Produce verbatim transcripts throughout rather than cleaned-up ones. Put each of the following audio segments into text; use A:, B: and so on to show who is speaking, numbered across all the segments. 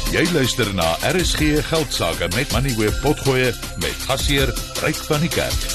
A: Jy luister na R S G Geldsaake met Money Web Potgoe met gasheer Ryk van die Kerk.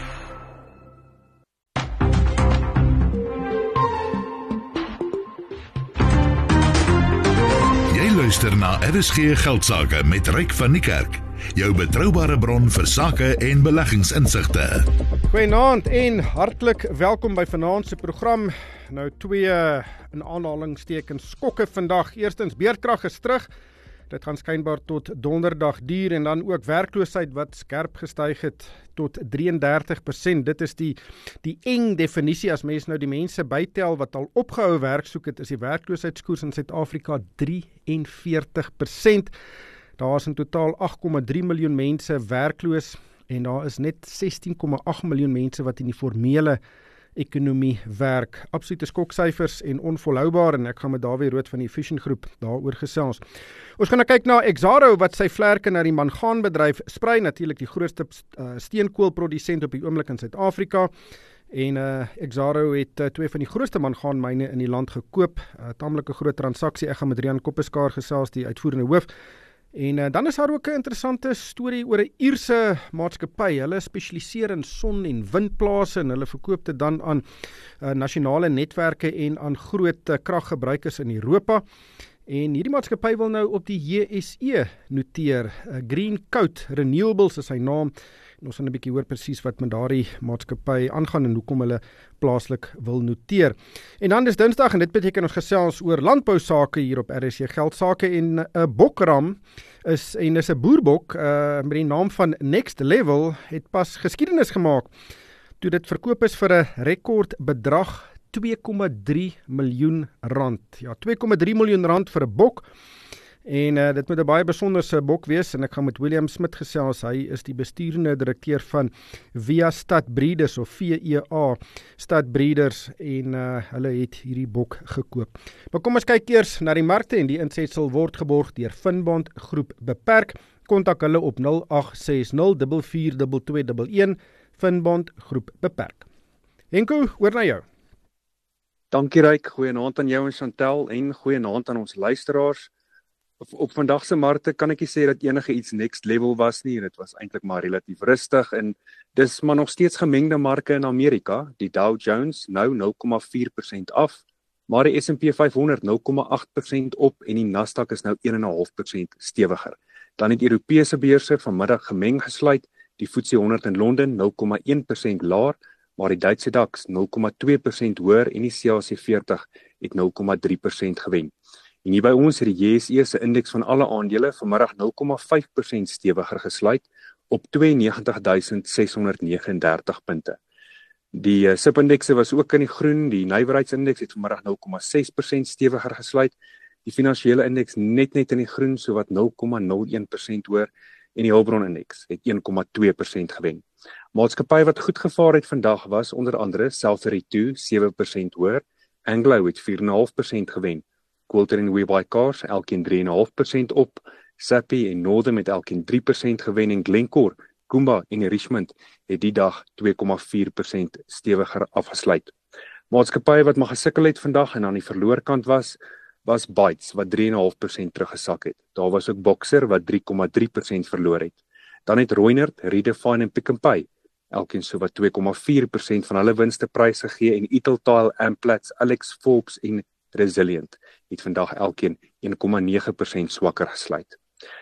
A: Jy luister na R S G Geldsaake met Ryk van die Kerk. Jou betroubare bron vir sake en beleggingsinsigte.
B: Goeienaand en hartlik welkom by vanaand se program. Nou twee in aanhalingstekens skokke vandag. Eerstens beerdkrag is terug. Dit gaan skynbaar tot donderdag duur en dan ook werkloosheid wat skerp gestyg het tot drieëndertig persent. Dit is die die eng definisie as mens nou die mense bytel wat al opgehou werk soek het, is die werkloosheidskoers in Suid-Afrika drieënveertig persent. Daar is in totaal agt komma drie miljoen mense werkloos en daar is net sestien komma agt miljoen mense wat in die formele ekonomie werk. Absolute skoksyfers en onvolhoubaar en ek gaan met Dawie Rood van die Vision Groep daaroor gesels. Ons gaan nou kyk na Exxaro wat sy vlerke na die mangaanbedryf sprei, natuurlik die grootste uh, steenkoolprodusent op die oomblik in Suid-Afrika. En uh, Exxaro het uh, twee van die grootste mangaanmyne in die land gekoop. Uh, tamelike groot transaksie. Ek gaan met Rian Koppeskaar gesels, die uitvoerende hoof. En uh, dan is daar ook 'n interessante storie oor 'n Ierse maatskappy. Hulle spesialiseer in son- en windplase en hulle verkoop dit dan aan uh, nasionale netwerke en aan groot uh, kraggebruikers in Europa. En hierdie maatskappy wil nou op die J S E noteer. Uh, Green Coat Renewables is sy naam. En ons gaan 'n bietjie hoor presies wat met daardie maatskappy aangaan en hoekom hulle plaaslik wil noteer. En dan is Dinsdag en dit beteken ons gesels oor landbou sake hier op R S G Geldsaake en 'n uh, bokram is en is 'n boerbok uh, met die naam van Next Level het pas geskiedenis gemaak toe dit verkoop is vir 'n rekordbedrag twee komma drie miljoen rand. Ja, twee komma drie miljoen rand vir 'n bok. En uh, dit moet 'n baie besonderse bok wees en ek gaan met William Smit gesels. Hy is die besturende direkteur van Via Stad Breeders of V E A Stad Breeders en uh, hulle het hierdie bok gekoop. Maar kom ons kyk eers na die markte en die insetsel word geborg deur Finbond Groep Beperk. Kontak hulle op nul agt ses nul vier vier twee twee een een Finbond Groep Beperk. Henko, oor na jou.
C: Dankie Ryk, goeienaand aan jou en Chantel en goeienaand aan ons luisteraars. Op vandag se markte kan ek nie sê dat enige iets next level was nie, dit was eintlik maar relatief rustig en dis maar nog steeds gemengde marke in Amerika. Die Dow Jones nou nul komma vier persent af, maar die S en P vyfhonderd nul komma agt persent op en die Nasdaq is nou een komma vyf persent stewiger. Dan het Europese beurse vanmiddag gemeng gesluit, die F T S E honderd in Londen nul komma een persent laer, maar die Duitse DAX nul komma twee persent hoër en die C A C veertig het nul komma drie persent gewen. En hier by ons het die J S E se indeks van alle aandele vanmiddag nul komma vyf persent stewiger gesluit op twee negentig duisend ses honderd vyf en dertig punte. Die uh, S I P-indekse was ook in die groen, die nywerheidsindeks het vanmiddag nul komma ses persent stewiger gesluit, die finansiële indeks net net in die groen, so wat nul komma nul een persent hoër en die hulpbronindeks het een komma twee persent gewen. Maatskappy wat goed gevaar het vandag was onder andere Selfridge sewe persent hoër, Anglo het vier komma vyf persent gewen. Coulter en WeBuyCars elkeen drie komma vyf persent op, Sappi en Northern met elkeen drie persent gewen en Glencore, Kumba en Richmond het die dag twee komma vier persent stewiger afgesluit. Maatskappye wat maar gesukkel het vandag en aan die verloorkant was, was Bytes wat drie komma vyf persent teruggesak het. Daar was ook Boxer wat drie komma drie persent verloor het. Dan het Reunert, Redefine en Pick n Pay elkeen so wat twee komma vier persent van hulle winste prys gegee en Italtile, Amplats, Alex Forbes en Resilient het vandag elkeen een komma nege persent swakker gesluit.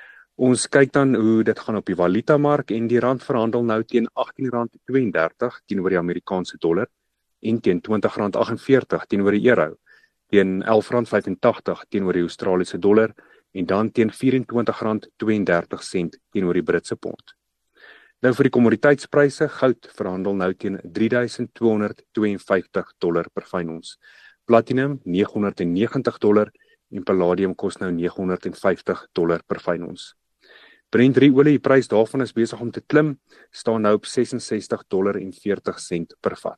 C: Ons kyk dan hoe dit gaan op die valutamark en die rand verhandel nou teen agttien rand tweeëndertig teenoor die Amerikaanse dollar en teen twintig rand agt en veertig teenoor die euro, teen elf rand vyf en tagtig teenoor die Australiese dollar en dan teen vyf en twintig rand twee en dertig sent teenoor die Britse pond. Nou vir die kommoditeitspryse, goud verhandel nou teen drie duisend twee honderd twee en vyftig dollar per fyn ons. Platinum nege honderd negentig dollar en palladium kos nou nege honderd vyftig dollar per fyn ons. Brent olie, die prys daarvan is besig om te klim, staan nou op ses en sestig dollar en veertig sent per vat.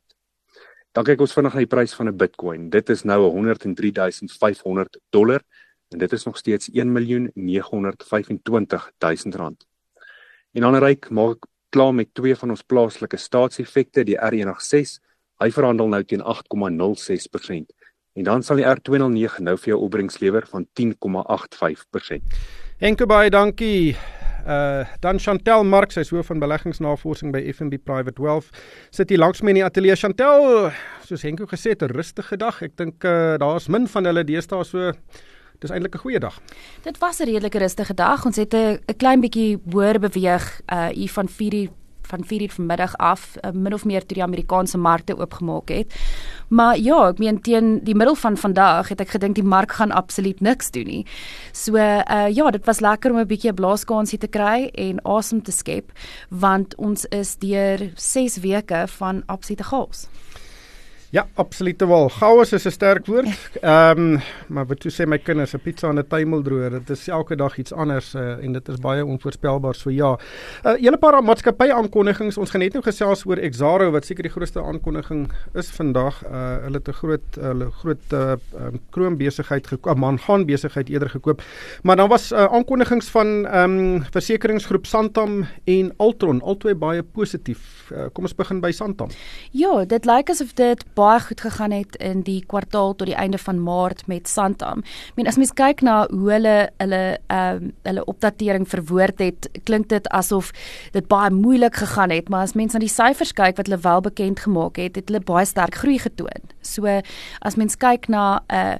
C: Dan kyk ons vinnig na die prys van 'n Bitcoin. Dit is nou honderd en drie duisend vyfhonderd dollar en dit is nog steeds een miljoen nege honderd vyfentwintig duisend rand. En dan Ryk, maak klaar met twee van ons plaaslike staatseffekte, die R eenentwintig ses. Hy verhandel nou teen agt komma nul ses persent. en dan sal die R twee nul nege nou vir jou opbrengs lewer van tien komma agt vyf persent.
B: Henke, baie dankie. Uh, dan Chantel Mark, sy is hoof van beleggingsnavorsing by F N B Private Wealth, sit hier langs my in die ateljee. Chantel, soos Henko gesê het, 'n rustige dag. Ek dink uh, daar's min van hulle deesdae, so dis eintlik 'n goeie dag.
D: Dit was 'n redelike rustige dag. Ons het 'n klein bietjie hoër beweeg uh, hier van vier uur van vier uur vanmiddag af, uh, min of meer toe die Amerikaanse markte oopgemaak het. Maar ja, ek meen teen die middel van vandag het ek gedink die mark gaan absoluut niks doen nie. So uh, ja, dit was lekker om 'n bietjie 'n blaaskansie te kry en asem te skep, want ons is deur ses weke van absolute chaos.
B: Ja, absoluut wel. Chaos is 'n sterk woord. Ehm, um, maar wat toe sê my kinders, 'n pizza en 'n tuimeldroër, dit is elke dag iets anders uh, en dit is baie onvoorspelbaar. So ja, 'n uh, hele paar maatskappy aankondigings. Ons gaan net nou gesels oor Exxaro wat seker die grootste aankondiging is vandag. Uh, hulle het 'n groot hulle groot uh, um, kroonbesigheid gekoop, mangaan besigheid eerder gekoop. Maar dan was uh, aankondigings van ehm um, versekeringsgroep Santam en Altron, albei baie positief. Uh, kom ons begin by Santam.
D: Ja, dit lyk asof dit baie goed gegaan het in die kwartaal tot die einde van Maart met Santam. Ek meen, as mens kyk na hoe hulle hulle um, hulle opdatering verwoord het, klink dit asof dit baie moeilik gegaan het, maar as mens na die syfers kyk wat hulle wel bekend gemaak het, het hulle baie sterk groei getoon. So as mens kyk na 'n uh,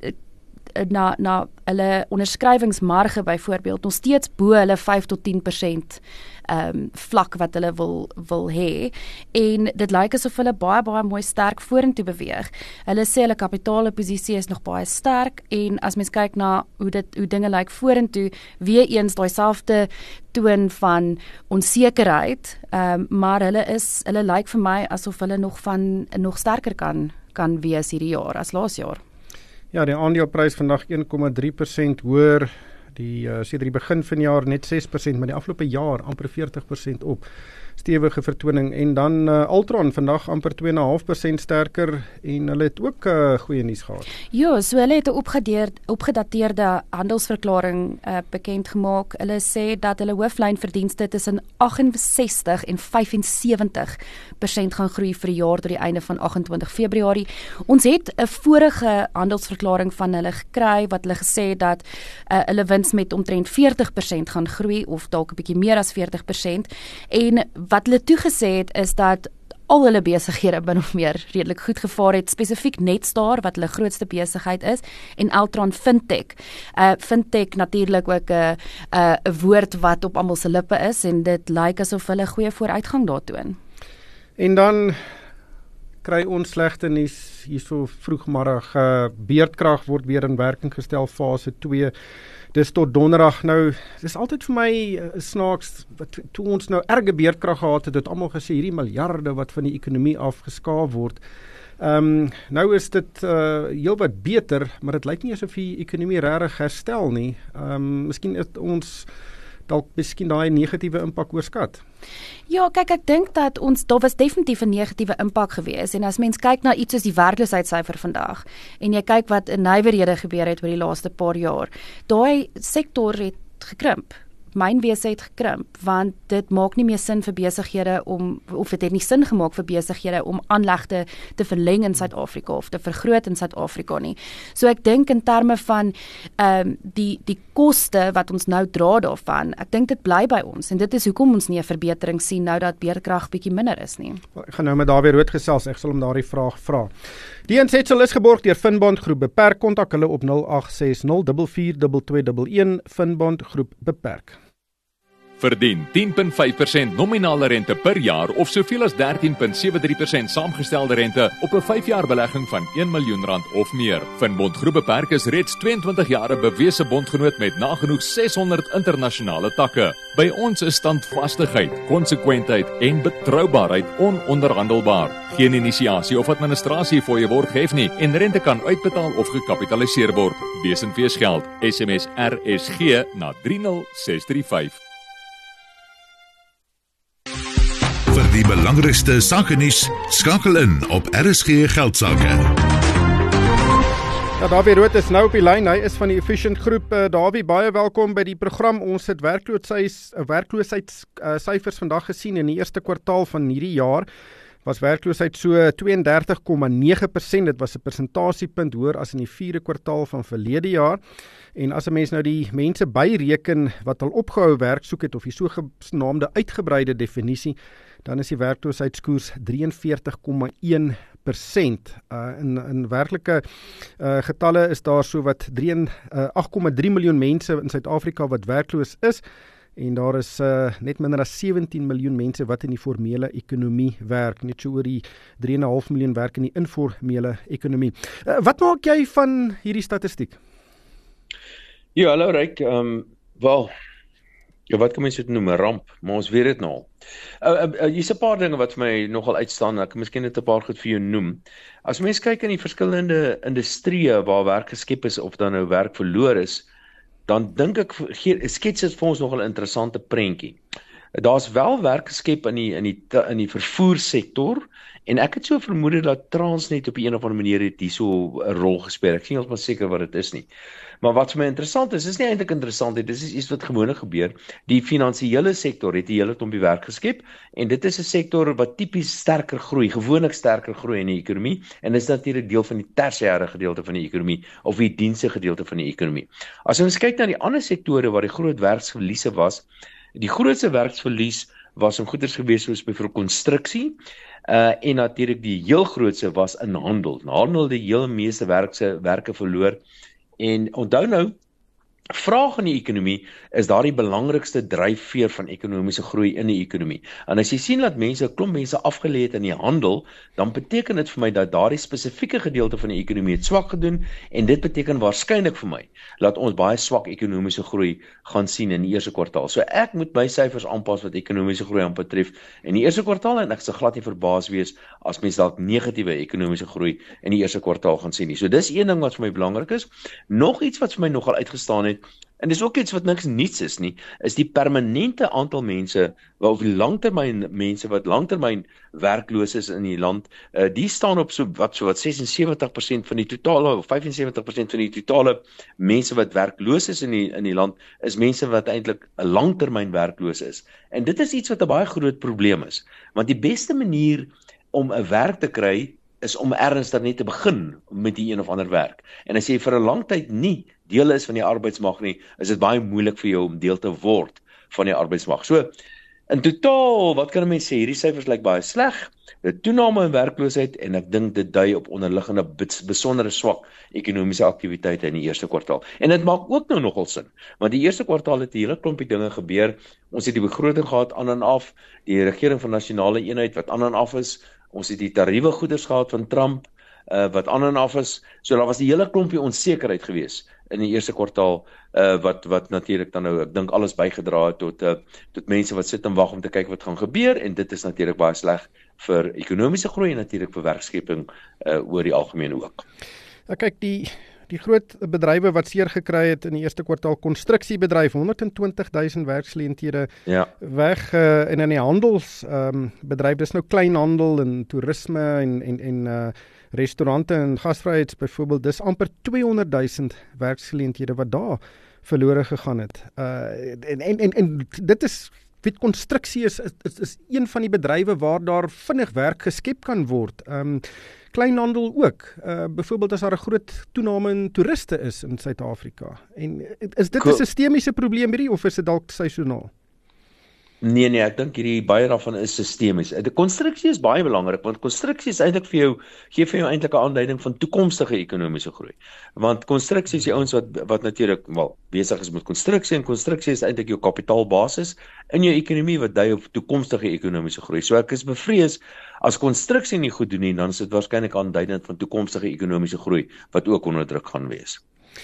D: na na hulle onderskrywingsmarge byvoorbeeld nog steeds bo hulle vyf tot tien persent um, vlak wat hulle wil wil hê, en dit lyk asof hulle baie baie mooi sterk vorentoe beweeg. Hulle sê hulle kapitaalposisie is nog baie sterk, en as mens kyk na hoe dit hoe dinge lyk vorentoe, weer eens daai selfde toon van onsekerheid, um, maar hulle is hulle lyk vir my asof hulle nog van nog sterker kan kan wees hierdie jaar as laas jaar.
B: Ja, die aandeleprys vandag een komma drie persent hoër, die uh, sedert die begin van die jaar net ses persent, maar die afgelope jaar amper veertig persent op. Stewige vertoning. En dan uh, Altron vandag amper twee komma vyf persent sterker, en hulle het ook uh, goeie nuus gehad.
D: Ja, so hulle het 'n opgedateerde, opgedateerde handelsverklaring uh, bekend gemaak. Hulle sê dat hulle hooflynverdienste tussen agt en ses en vyf en sewentig persent gaan groei vir die jaar tot die einde van agt en twintig Februarie. Ons het 'n vorige handelsverklaring van hulle gekry wat hulle gesê het dat uh, hulle wins met omtrent veertig persent gaan groei, of dalk 'n bietjie meer as veertig persent, en wat hulle toegesê het is dat al hulle besighede min of meer redelik goed gevaar het, spesifiek Netstar wat hulle grootste besigheid is, en Altron Fintech. Uh, Fintech natuurlik ook 'n uh, 'n uh, woord wat op almal se lippe is, en dit lyk asof hulle goeie vooruitgang daar toon.
B: En dan kry ons slegte nuus hierso vroegmiddag. Uh, Beerdkrag word weer in werking gestel, fase twee. Dis tot donderdag. Nou, dis altyd vir my uh, snaaks, wat, toe ons nou erge beerdkrag gehad het, het almal gesê, hierdie miljarde wat van die ekonomie afgeskaaf word. Um, nou is dit uh, heel wat beter, maar dit lyk nie asof die ekonomie regtig herstel nie. Um, miskien is ons dalk miskien daai negatiewe impak oorskat.
D: Ja, kyk, ek dink dat ons, daar was definitief 'n negatiewe impak gewees, en as mens kyk na iets soos die werkloosheidssyfer vandag, en jy kyk wat in nywerhede gebeur het oor die laaste paar jaar, daai sektor het gekrimp. Mynwese het gekrimp, want dit maak nie meer sin vir besighede om, of dit het nie sin gemaak vir besighede om aanlegte te verleng in Suid-Afrika of te vergroot in Suid-Afrika nie. So ek dink in terme van um, die die koste wat ons nou dra daarvan, ek dink dit bly by ons, en dit is hoekom ons nie 'n verbetering sien nou dat beerdkrag bietjie minder is nie.
B: Ek gaan nou met Dawie Rood gesels, ek sal hom daardie vraag vra. Die insetsel is geborg deur Finbond Groep Beperk. Kontak hulle op nul agt ses nul vier vier twee twee een een. Finbond Groep Beperk.
E: Verdien tien komma vyf persent nominale rente per jaar of soveel as dertien komma sewe drie persent saamgestelde rente op 'n vyf jaar belegging van een miljoen rand of meer. Finbond Groep Beperk is reeds tweeëntwintig jaar 'n bewese bondgenoot met nagenoeg seshonderd internasionale takke. By ons is standvastigheid, konsekwentheid en betroubaarheid ononderhandelbaar. Geen inisiasie of administrasie fooie word gehef nie, en rente kan uitbetaal of gekapitaliseer word. Wees en wees geld. S M S R S G na drie nul ses drie vyf.
A: Vir die belangrikste sakenuus, skakel in op R S G Geldsaake.
B: Ja, Dawie Rood is nou op die lyn. Hy is van die Efficient Groep. Uh, Dawie, baie welkom by die program. Ons het werkloosheidssyfers uh, vandag gesien in die eerste kwartaal van hierdie jaar, was werkloosheid so twee en dertig komma nege persent. Dit was 'n persentasiepunt hoër as in die vierde kwartaal van verlede jaar. En as 'n mens nou die mense byreken wat al opgehou werk soek het of die sogenaamde uitgebreide definisie, dan is die werkloosheidskoers drie en veertig komma een persent. Uh, in, in werklike uh, getalle is daar so wat agt komma drie miljoen mense in Suid-Afrika wat werkloos is, en daar is uh, net minder as sewentien miljoen mense wat in die formele ekonomie werk, net so oor die drie en 'n half miljoen werk in die informele ekonomie. Uh, wat maak jy van hierdie statistiek?
F: Ja, hallo Ryk, um, wel, ja, wat kan mens dit noem, 'n ramp, maar ons weet dit nou al. Uh, uh, uh, Hier's 'n paar dinge wat vir my nogal uitstaan, ek kan miskien net 'n paar goed vir jou noem. As mens kyk in die verskillende industrieë waar werk geskep is, of dan nou werk verloor is, dan dink ek, skets dit vir ons nogal 'n interessante prentjie. Daar's wel werk geskep in die, in die, in die vervoersektor, en ek het so vermoed dat Transnet op 'n of ander manier het hier so 'n rol gespeel. Ek is nie heeltemal seker wat dit is nie. Maar wat vir my interessant is, is nie eintlik interessant, dit is iets wat gewoonlik gebeur. Die finansiële sektor het 'n hele klompie werk geskep, en dit is 'n sektor wat tipies sterker groei, gewoonlik sterker groei in die ekonomie, en is natuurlik deel van die tersiêre gedeelte van die ekonomie, of die dienste gedeelte van die ekonomie. As ons kyk na die ander sektore waar die groot werksverliese was, die grootste werksverlies was in goeders gewees soos byvoorbeeld konstruksie, uh, en natuurlik die heel grootste was in handel. In handel het die heel meeste werkse werke verloor, en onthou nou, vraag in die ekonomie is daar die belangrikste dryfveer van ekonomiese groei in die ekonomie. En as jy sien dat mense, 'n klomp mense afgelê het in die handel, dan beteken dit vir my dat daardie spesifieke gedeelte van die ekonomie het swak gedoen, en dit beteken waarskynlik vir my dat ons baie swak ekonomiese groei gaan sien in die eerste kwartaal. So ek moet my syfers aanpas wat ekonomiese groei aanbetref in die eerste kwartaal, en ek sal glad nie verbaas wees as mense dalk negatiewe ekonomiese groei in die eerste kwartaal gaan sien nie. So dis een ding wat vir my belangrik is. Nog iets wat vir my nogal uitgestaan het, en dis ook iets wat niks niets is nie, is die permanente aantal mense, of die langtermyn mense wat langtermyn werkloos is in die land, uh, die staan op so wat so wat sesensewentig persent van die totale, of vyfensewentig persent van die totale mense wat werkloos is in die in die land, is mense wat eintlik 'n langtermyn werkloos is. En dit is iets wat 'n baie groot probleem is, want die beste manier om 'n werk te kry is om ernstig net te begin met die een of ander werk. En as jy vir 'n lang tyd nie deel is van die arbeidsmag nie, is dit baie moeilik vir jou om deel te word van die arbeidsmag. So, in totaal, wat kan 'n mens sê, hierdie syfers lyk baie sleg, 'n toename in werkloosheid, en ek dink dit dui op onderliggende besondere swak ekonomiese aktiwiteite in die eerste kwartaal. En dit maak ook nou nogal sin, want die eerste kwartaal het 'n hele klompie dinge gebeur. Ons het die begroting gehad aan en af, die regering van nasionale eenheid wat aan en af is, ons het die tariewe goeders gehad van Trump, uh, wat aan en af is, so daar was die hele klompie onsekerheid gewees in die eerste kwartaal, uh, wat, wat natuurlik dan nou, ek dink alles bygedra het tot, uh, tot mense wat sit en wag om te kyk wat gaan gebeur, en dit is natuurlik baie sleg vir ekonomiese groei, en natuurlik vir werkskepping uh, oor die algemeen ook.
B: Ja, kyk, die Die groot bedrywe wat seer gekry het in die eerste kwartaal, konstruksiebedryf, honderd en twintig duisend werksgeleenthede
F: ja. weg,
B: uh, en in die handelsbedryf, um, dis nou kleinhandel en toerisme en, en, en uh, restaurante en gasvryheids byvoorbeeld, dis amper tweehonderd duisend werksgeleenthede wat daar verlore gegaan het. Uh, en, en, en, en dit is, weet, konstruksie is, is, is een van die bedrywe waar daar vinnig werk geskep kan word. Um, Kleinhandel ook. Uh, byvoorbeeld as daar 'n groot toename in toeriste is in Suid-Afrika. En is dit 'n sistemiese probleem hierdie, of is dit dalk seisoonaal?
F: Nee nee, ek dink hierdie baie daarvan is sistemies. Die konstruksie is baie belangrik, want konstruksie is eintlik vir jou gee vir jou eintlik 'n aanduiding van toekomstige ekonomiese groei. Want konstruksie is die ouens wat wat natuurlik wel besig is met konstruksie, en konstruksie is eintlik jou kapitaalbasis in jou ekonomie wat dui op toekomstige ekonomiese groei. So ek is bevrees as konstruksie nie goed doen nie, dan is dit waarskynlik aanduidend van toekomstige ekonomiese groei wat ook onder druk gaan wees.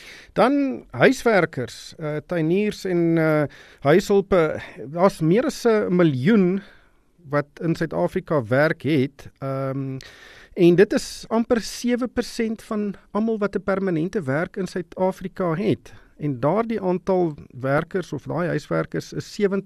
B: Dan huiswerkers, uh, tuiniers en uh, huishulpe, daar's meer as 'n miljoen wat in Suid-Afrika werk het, um, en dit is amper sewe persent van almal wat 'n permanente werk in Suid-Afrika het. En daardie aantal werkers of daai huiswerkers is sewenttig 'n sewentjie duisend minder. Dit wys ook, dit,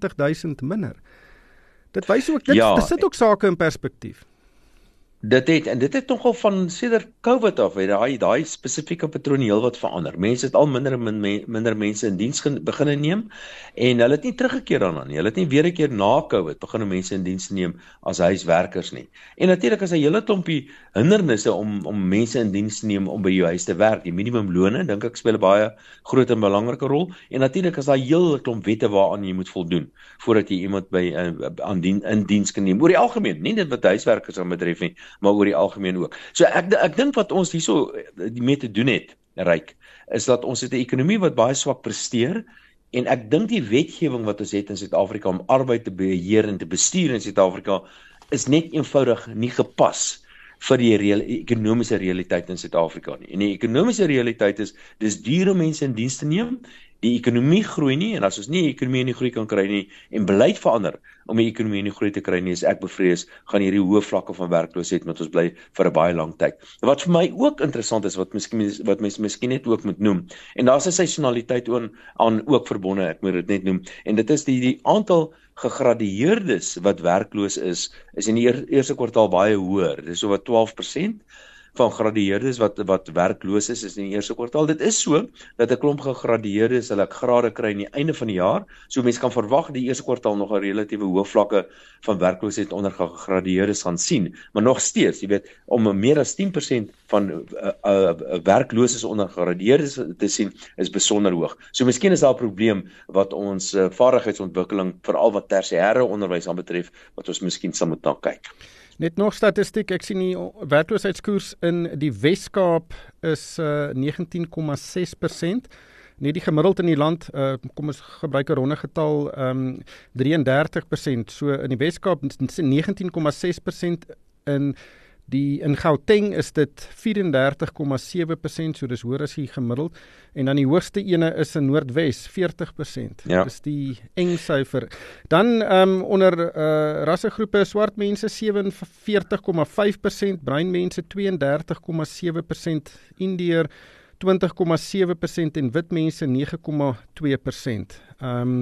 F: ja,
B: dit sit ook sake in perspektief.
F: Dit het en dit het nogal van sedert COVID af, het daai daai spesifieke patroon heel wat verander. Mense het al minder en min, minder mense in diens begine neem en hulle het nie teruggekeer daarna nie. Hulle het nie weer 'n keer na COVID begine mense in diens neem as huiswerkers nie. En natuurlik is 'n hele klompie hindernisse om om mense in diens te neem om by jou huis te werk. Die minimumlone dink ek speel 'n baie groot en belangrike rol en natuurlik is daar heel klomp wette waaraan jy moet voldoen voordat jy iemand by uh, aan dien, in diens kan neem. Oor die algemeen, nie net wat huiswerkers aan betref nie, maar oor die algemeen ook. So ek ek dink wat ons hierso mee te doen het, Ryk, is dat ons het 'n ekonomie wat baie swak presteer en ek dink die wetgewing wat ons het in Suid-Afrika om arbeid te beheer en te bestuur in Suid-Afrika is net eenvoudig nie gepas vir die reële ekonomiese realiteit in Suid-Afrika nie. En die ekonomiese realiteit is dis duur om mense in diens te neem. Die ekonomie groei nie en as ons nie die ekonomie in die groei kan kry nie en beleid verander om die ekonomie in die groei te kry nie, is ek bevrees gaan hierdie hoë vlakke van werkloosheid met ons bly vir 'n baie lang tyd. Wat vir my ook interessant is wat miskien wat mense miskien net ook moet noem en daar's 'n seisonaliteit aan aan ook verbonde, ek moet dit net noem en dit is die die aantal gegradueerdes wat werkloos is is in die eer, eerste kwartaal baie hoër. Dit is so wat twaalf persent van gradueerdes wat wat werkloos is, is in die eerste kwartaal. Dit is so dat 'n klomp gegradueerdes hulle grade kry aan die einde van die jaar. So mense kan verwag die eerste kwartaal nog 'n relatiewe hoë vlakke van werkloosheid onder gegradueerdes gaan sien, maar nog steeds, jy weet, om meer as tien persent van uh, uh, werkloses onder gegradueerdes te sien is besonder hoog. So miskien is daar 'n probleem wat ons uh, vaardigheidsontwikkeling veral wat tersiêre onderwys aanbetref wat ons miskien sal moet na kyk.
B: Net nog statistiek, ek sien die werkloosheidskoers in die Wes-Kaap is uh, negentien komma ses persent. Net die gemiddeld in die land, uh, kom ons gebruik 'n ronde getal, um, drie en dertig persent. So in die Wes-Kaap negentien komma ses persent, in die in Gauteng is dit vyf en dertig komma sewe persent, so dis hoër as die gemiddeld. En dan die hoogste ene is in Noordwes, veertig persent.
F: Ja.
B: Dis die eng syfer. Dan um, onder uh, rassegroepe swart mense sewe en veertig komma vyf persent, bruin mense twee en dertig komma sewe persent, Indiër twintig komma sewe persent en wit mense nege komma twee persent. Um,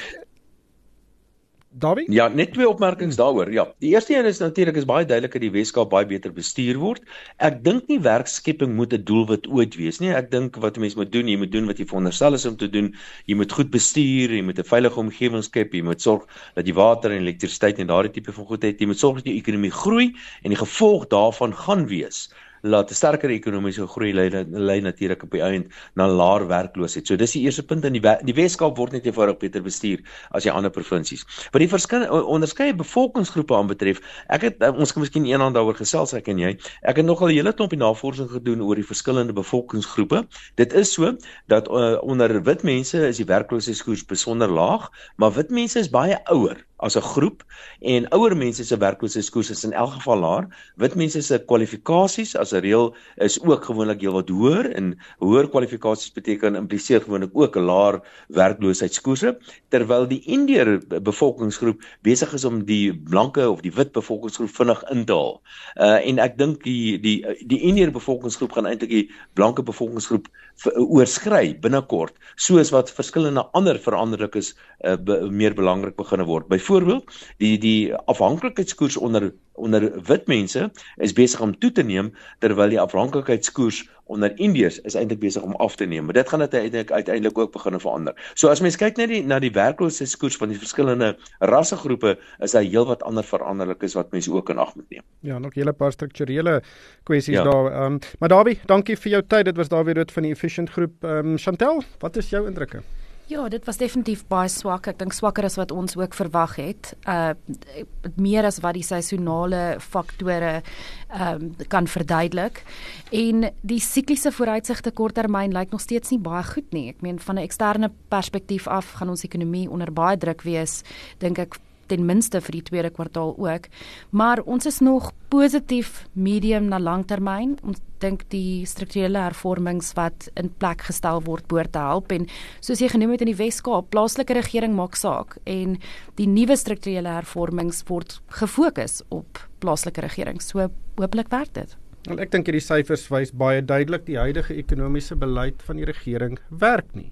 B: Davie?
F: Ja, net twee opmerkings daaroor. Ja, die eerste een is natuurlik is baie duidelik dat die Weskaap baie beter bestuur word. Ek dink nie werkskepping moet 'n doelwit ooit wees nie. Ek dink wat 'n mens moet doen, jy moet doen wat jy veronderstel is om te doen. Jy moet goed bestuur, jy moet 'n veilige omgewing skep, jy moet sorg dat jy water en elektrisiteit en daardie tipe van goed het. Jy moet sorg dat jou ekonomie groei en die gevolg daarvan gaan wees laat 'n sterker ekonomiese groei lei, lei natuurlik op die einde na laer werkloosheid. So dis die eerste punt, en die, die Weskaap word net eenvoudig beter bestuur as die ander provinsies. Wat die verskillende onderskeie bevolkingsgroepe aanbetref, ek het ons kan miskien eendag daaroor gesels, ek en jy. Ek het nogal 'n hele klompie navorsing gedoen oor die verskillende bevolkingsgroepe. Dit is so dat uh, onder wit mense is die werkloosheidskoers besonder laag, maar wit mense is baie ouer as 'n groep en ouer mense se werkloosheidskoers is in elk geval laer. Wit mense se kwalifikasies as 'n reël is ook gewoonlik heelwat hoër, en hoër kwalifikasies beteken impliseer gewoonlik ook 'n laer werkloosheidskoerse, terwyl die Indiër bevolkingsgroep besig is om die blanke of die wit bevolkingsgroep vinnig in te haal. Uh, en ek dink die die die Indiër bevolkingsgroep gaan eintlik die blanke bevolkingsgroep oorskry binnekort, soos wat verskillende ander veranderlikes uh, be, meer belangrik begin word. Byvoorbeeld, die die afhanklikheidskoers onder onder wit mense is besig om toe te neem, terwyl die afhanklikheidskoers onder Indiërs is eintlik besig om af te neem. Maar dit gaan dit uiteindelik uiteindelik ook begin verander. So as mens kyk na die na die werkloosheidskoers van die verskillende rassegroepe, is daar heelwat ander veranderlikes wat mense ook in ag moet neem.
B: Ja, nog 'n hele paar strukturele kwessies
F: ja.
B: daar. Um, maar Davie, dankie vir jou tyd. Dit was Davie Rood van die Efficient Groep. Um, Chantel, wat is jou indrukke?
D: Ja, dit was definitief baie swak. Ek dink swakker as wat ons ook verwag het. Uh meer as wat die seisonale faktore um, kan verduidelik. En die sikliese vooruitsigte korttermyn lyk nog steeds nie baie goed nie. Ek meen van 'n eksterne perspektief af gaan ons ekonomie onder baie druk wees, dink ek ten minste vir die tweede kwartaal ook. Maar ons is nog positief medium na langtermyn. Ons dink die strukturele hervormings wat in plek gestel word behoort te help, en soos jy genoem het in die Wes-Kaap, plaaslike regering maak saak, en die nuwe strukturele hervormings word gefokus op plaaslike regering. So hopelik werk dit.
B: Wel, ek dink hierdie syfers wys baie duidelik die huidige ekonomiese beleid van die regering werk nie.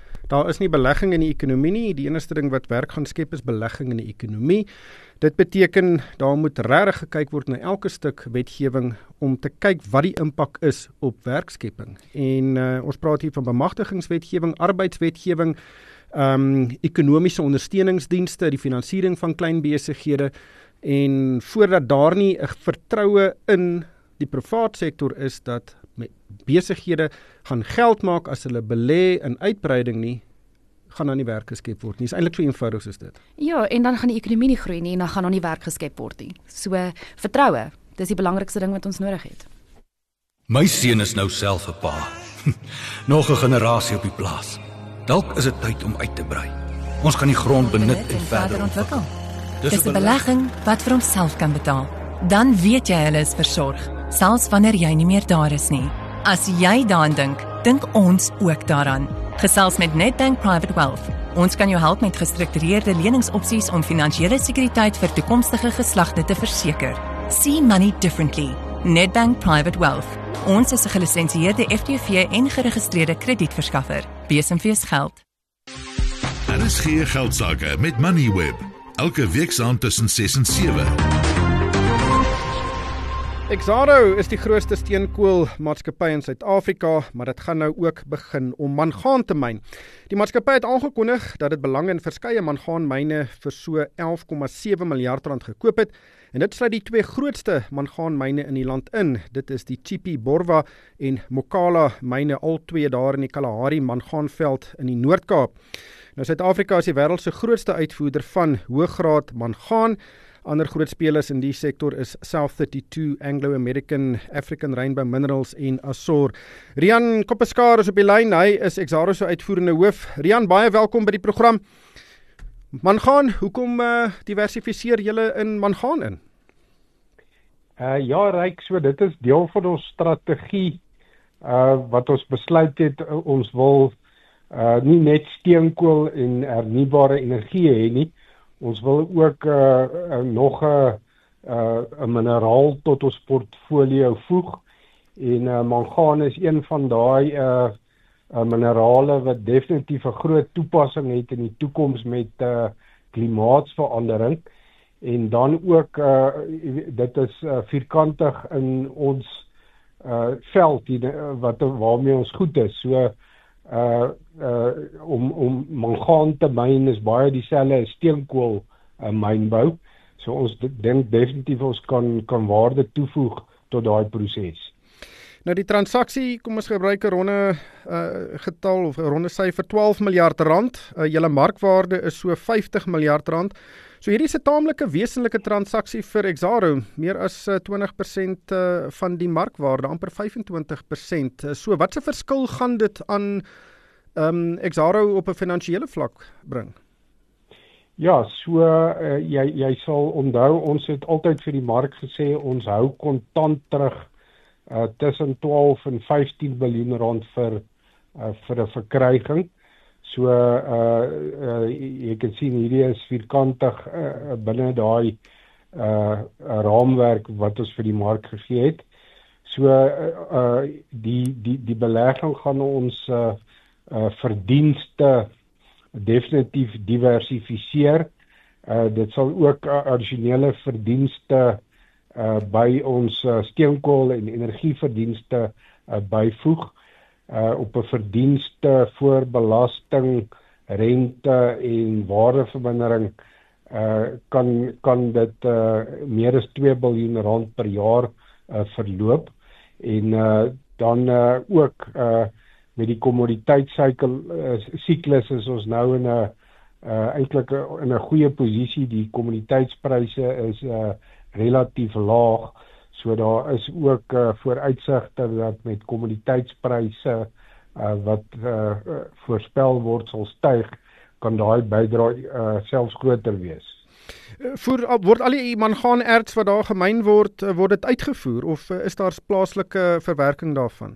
B: daar is nie belegging in die ekonomie nie. Die enigste ding wat werk gaan skep is belegging in die ekonomie. Dit beteken daar moet regtig gekyk word na elke stuk wetgewing om te kyk wat die impak is op werkskepping. En uh, ons praat hier van bemagtigingswetgewing, arbeidswetgewing, um, ekonomiese ondersteuningsdienste, die finansiering van klein besighede, en voordat daar nie 'n vertroue in die privaat sektor is dat besighede gaan geld maak as hulle belê in uitbreiding nie, gaan dan nie werk geskep word nie. Dis eintlik so eenvoudig soos dit.
D: Ja, en dan gaan die ekonomie nie groei nie en dan gaan daar nie werk geskep word nie. So vertroue, dis die belangrikste ding wat ons nodig het.
G: My seun is nou self 'n pa. Nog 'n generasie op die plaas. Dalk is dit tyd om uit te brei. Ons gaan die grond benut en, en verder ontwikkel.
H: Dis 'n belegging wat vir homself kan betaal. Dan weet jy hulle is versorg, selfs wanneer jy nie meer daar is nie. As jy daaraan dink, dink ons ook daaraan. Gesels met Nedbank Private Wealth. Ons kan jou help met gestruktureerde leningsopsies om finansiële sekuriteit vir toekomstige geslagte te verseker. See money differently. Nedbank Private Wealth. Ons is 'n gelisensieerde F T V en geregistreerde kredietverskaffer. B S M V's geld.
A: Daar is geen geldsaake met Moneyweb. Elke week saand tussen ses en sewe.
B: Exxaro is die grootste steenkoolmaatskappy in Suid-Afrika, maar dit gaan nou ook begin om mangaan te myn. Die maatskappy het aangekondig dat dit belang in verskeie mangaanmyne vir so elf komma sewe miljard rand gekoop het, en dit sluit die twee grootste mangaanmyne in die land in. Dit is die Tshipi Borwa en Mokala myne, al twee daar in die Kalahari mangaanveld in die Noord-Kaap. Nou, Suid-Afrika is die wêreld se grootste uitvoerder van hoëgraad mangaan. Ander groot spelers in die sektor is South thirty-two, Anglo-American, African Rainbow Minerals en Assor. Rian Koppeskar is op die lyn, hy is Exxaro se uitvoerende hoof. Rian, baie welkom by die program. Mangaan, hoekom uh, diversifiseer julle in mangaan in?
I: Uh, ja, Ryk, so dit is deel van ons strategie uh, wat ons besluit het, uh, ons wil uh, nie net steenkool en hernubare energie hê nie. Ons wil ook uh, uh, nog 'n uh, uh, mineraal tot ons portfolio voeg, en uh, mangaan is een van daai uh, uh, minerale wat definitief 'n groot toepassing het in die toekoms met uh, klimaatsverandering, en dan ook uh, dit is uh, vierkantig in ons uh, veld die, wat waarmee ons goed is. So Uh, uh, om, om mangaan te myn is baie dieselfde as steenkool uh, mynbou. So ons dink definitief ons kan, kan waarde toevoeg tot daai proses.
B: Nou die transaksie, kom ons gebruik 'n ronde uh, getal of 'n ronde syfer, twaalf miljard rand. Uh, julle markwaarde is so vyftig miljard rand. So hierdie is 'n taamlike wesenlike transaksie vir Exxaro, meer as uh, twintig persent uh, van die markwaarde, amper vyf-en-twintig persent. Uh, so wat se verskil gaan dit aan um, Exxaro op 'n finansiële vlak bring?
I: Ja, so uh, jy jy sal onthou, ons het altyd vir die mark gesê ons hou kontant terug uh, tussen twaalf en vyftien biljoen rand vir uh, vir 'n verkryging. So uh, uh, jy kan sien hierdie is vierkantig uh, binne daai uh, raamwerk wat ons vir die mark gegee het. So uh, uh, die die die belegging gaan ons uh, uh, verdienste definitief diversifiseer. Uh, dit sal ook uh, addisionele verdienste uh, by ons uh, steenkool en energieverdienste uh, byvoeg. Uh, op 'n verdienste voor belasting, rente en waardevermindering uh, kan kan dit uh, meer as twee biljoen rand per jaar uh, verloop, en uh, dan uh, ook uh, met die kommoditeitsykel uh, siklus is ons nou in 'n uh, eintlik in 'n goeie posisie. Die kommoditeitspryse is uh, relatief laag. So daar is ook uh, vooruitsigte dat met kommoditeitspryse uh, wat uh, voorspel word sal styg, kan daai bydrae uh, selfs groter wees.
B: Voer, word al die mangaanerts wat daar gemyn word, word dit uitgevoer of is daar plaaslike verwerking daarvan?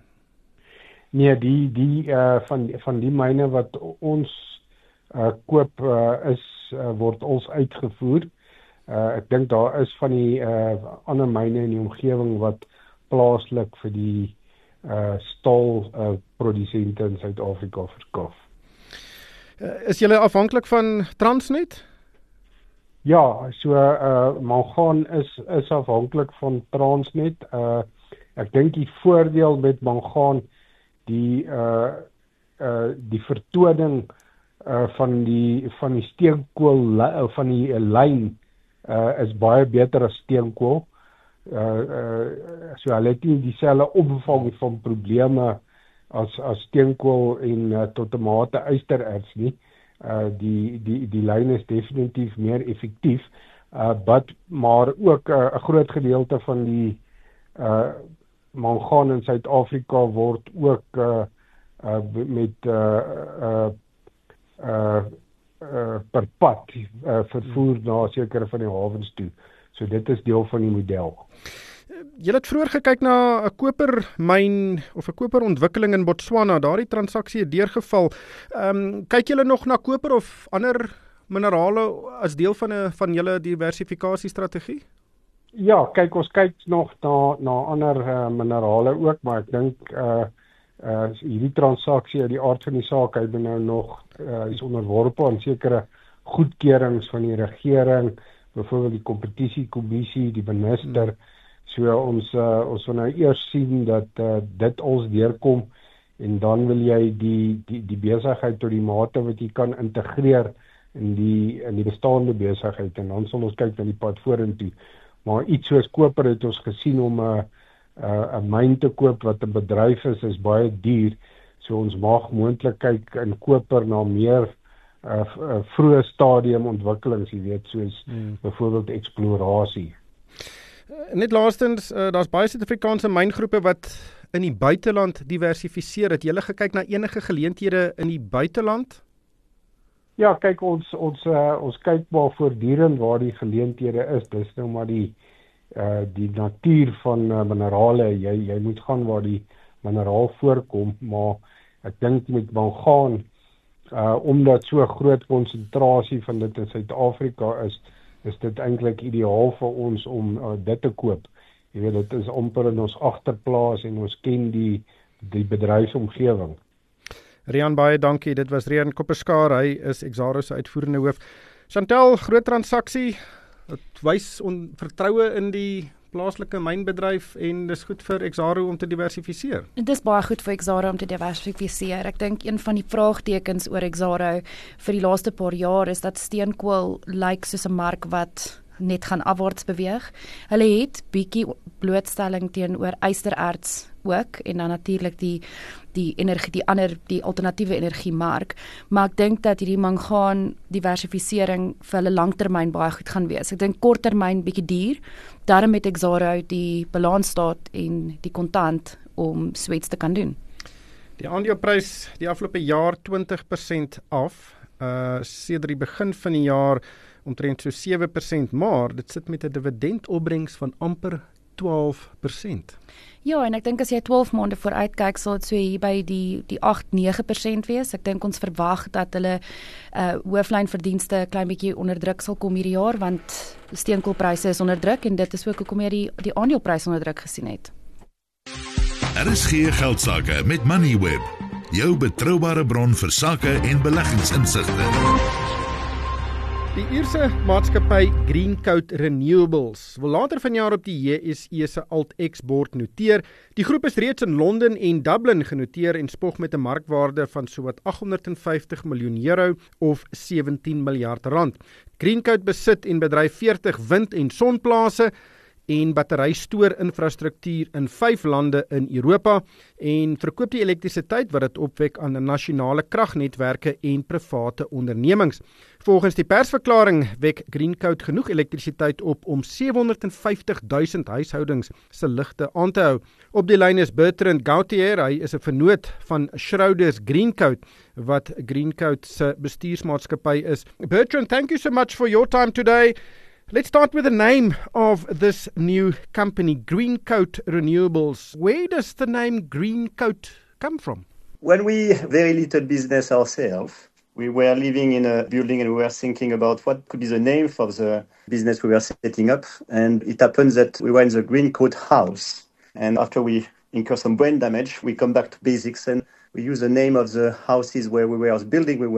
I: Nee, die die uh, van van die myne wat ons uh, koop uh, is uh, word ons uitgevoer. Uh, ek dink daar is van die uh, ander myne in die omgewing wat plaaslik vir die uh, staal uh, produsente in Suid-Afrika verkoop.
B: Uh, is julle afhanklik van Transnet?
I: Ja, so uh, mangaan is is afhanklik van Transnet. Uh, ek dink die voordeel met mangaan die uh, uh, die vertoning uh, van die van die steenkool uh, van die uh, lyn uh, is baie beter as steenkool. Uh, uh, so hulle het nie dieselfde opvang van probleme as as steenkool en uh, tot 'n mate ystererts nie. Uh, die die die lyn is definitief meer effektief, uh, but maar ook 'n uh, groot gedeelte van die uh, mangaan in Suid-Afrika word ook uh, uh, met uh, uh, uh, uh, per pad uh, vervoer na sekere van die hawens toe. So dit is deel van die model.
B: Julle het vroeër gekyk na 'n kopermyn of 'n koperontwikkeling in Botswana. Daardie transaksie het deurgeval. Ehm um, kyk julle nog na koper of ander minerale as deel van 'n van julle diversifikasiestrategie?
I: Ja, kyk ons kyk nog na na ander uh, minerale ook, maar ek dink uh uh hierdie transaksie uit die aard van die saak, hy ben nou nog uh, is onderworpe aan sekere goedkeurings van die regering, byvoorbeeld die kompetisiekommissie, die minister. Hmm. So ons uh, ons wil nou eers sien dat uh, dit ons deurkom en dan wil jy die die die besigheid tot die mate wat jy kan integreer in die in die bestaande besigheid en dan sal ons kyk na die pad vorentoe. Maar iets soos koper het ons gesien om 'n 'n 'n myn te koop wat 'n bedryf is, is baie duur. So ons mag moontlik kyk in koper na meer uh, vroeë stadium ontwikkelings, jy weet, soos hmm. byvoorbeeld eksplorasie.
B: Net laastens, uh, daar's baie Suid-Afrikaanse myngroepe wat in die buiteland diversifiseer. Het julle gekyk na enige geleenthede in die buiteland?
I: Ja, kyk ons ons uh, ons kyk maar voortdurend waar die geleenthede is. Dis nou maar die uh, die natuur van uh, minerale. Jy jy moet gaan waar die mineraal voorkom, maar ek dink met mangaan uh, omdat so 'n groot konsentrasie van dit in Suid-Afrika is, is dit eintlik ideaal vir ons om uh, dit te koop. Jy weet, dit is amper in ons agterplaas en ons ken die die bedryfsomgewing.
B: Rian, baie dankie. Dit was Rian Koppeskaar, hy is Exxaro se uitvoerende hoof. Chantel, groot transaksie. Dit wys on vertroue in die plaaslike mynbedryf en dis goed vir Exxaro om te diversifiseer.
D: Dit is baie goed vir Exxaro om te diversifiseer. Ek dink een van die vraagtekens oor Exxaro vir die laaste paar jaar is dat steenkool lyk soos 'n mark wat net gaan afwaarts beweeg. Hulle het bietjie blootstelling teenoor ystererts ook en dan natuurlik die die energie die ander die alternatiewe energiemark, maar ek dink dat hierdie mangaan diversifisering vir hulle langtermyn baie goed gaan wees. Ek dink korttermyn bietjie duur, daarom met Exxaro die balansstaat en die kontant om swets te kan doen.
B: Die aandeleprys die afgelope jaar twintig persent af, uh sedert die begin van die jaar omtrent so sewe persent, maar dit sit met 'n dividendopbrengs van amper twaalf persent.
D: Ja, en ek dink as jy twaalf maande vooruit kyk, sal dit so hier by die die agt nege persent wees. Ek dink ons verwag dat hulle uh hooflynverdienste 'n klein bietjie onder druk sal kom hierdie jaar, want steenkoolpryse is onder druk en dit is ook hoekom jy die die aandeleprys onder druk gesien het.
A: R S G Geldsaake met Moneyweb, jou betroubare bron vir sake en beleggingsinsigte.
B: Die Ierse maatskappy Greencoat Renewables wil later vanjaar op die J S E se Alt-X-bord noteer. Die groep is reeds in Londen en Dublin genoteer en spog met 'n markwaarde van sowat agthonderd en vyftig miljoen euro of sewentien miljard rand. Greencoat besit en bedryf veertig wind- en sonplase en batterystoor-infrastruktuur in vyf lande in Europa en verkoop die elektrisiteit wat dit opwek aan nasionale kragnetwerke en private ondernemings. Volgens die persverklaring wek Greencoat genoeg elektrisiteit op om sewehonderd en vyftig duisend huishoudings se ligte aan te hou. Op die lyn is Bertrand Gautier, hy is 'n vennoot van Schroders Greencoat wat Greencoat se bestuursmaatskappy is. Bertrand, thank you so much for your time today. Let's start with the name of this new company, Greencoat Renewables. Where does the name Greencoat come from?
J: When we very little business ourselves, we were living in a building and we were thinking about what could be the name for the business we were setting up. And it happens that we were in the Greencoat house. And after we incur some brain damage, we come back to basics and we use the name of the houses where we were, the building we were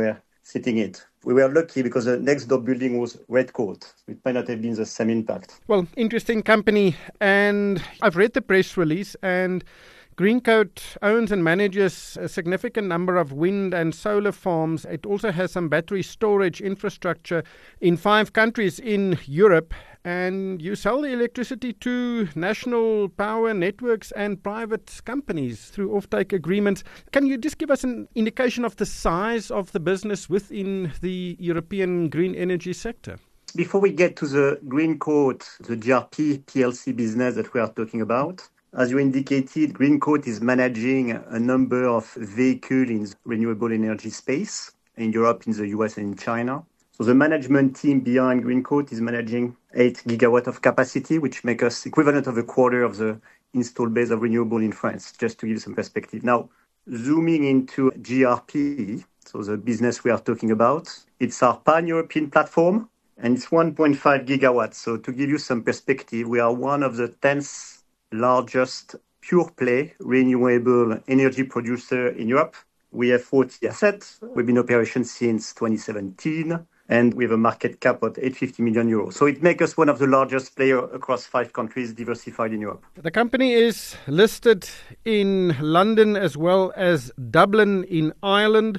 J: setting it. We were lucky because the next door building was Red Coat. It might not have been the same impact.
B: Well, interesting company, and I've read the press release, and Greencoat owns and manages a significant number of wind and solar farms. It also has some battery storage infrastructure in five countries in Europe, and you sell the electricity to national power networks and private companies through offtake agreements. Can you just give us an indication of the size of the business within the European green energy sector?
J: Before we get to the Greencoat, the G R P P L C business that we are talking about, as you indicated, Greencoat is managing a number of vehicles in the renewable energy space in Europe, in the U S, and in China. So the management team behind Greencoat is managing eight gigawatts of capacity, which makes us equivalent of a quarter of the installed base of renewable in France, just to give you some perspective. Now, zooming into G R P, so the business we are talking about, it's our pan-European platform, and it's one point five gigawatts. So to give you some perspective, we are one of the tenth largest pure-play renewable energy producer in Europe. We have forty assets. We've been in operation since twenty seventeen. And we have a market cap of eight hundred fifty million euros. So it makes us one of the largest players across five countries diversified in Europe.
B: The company is listed in London as well as Dublin in Ireland.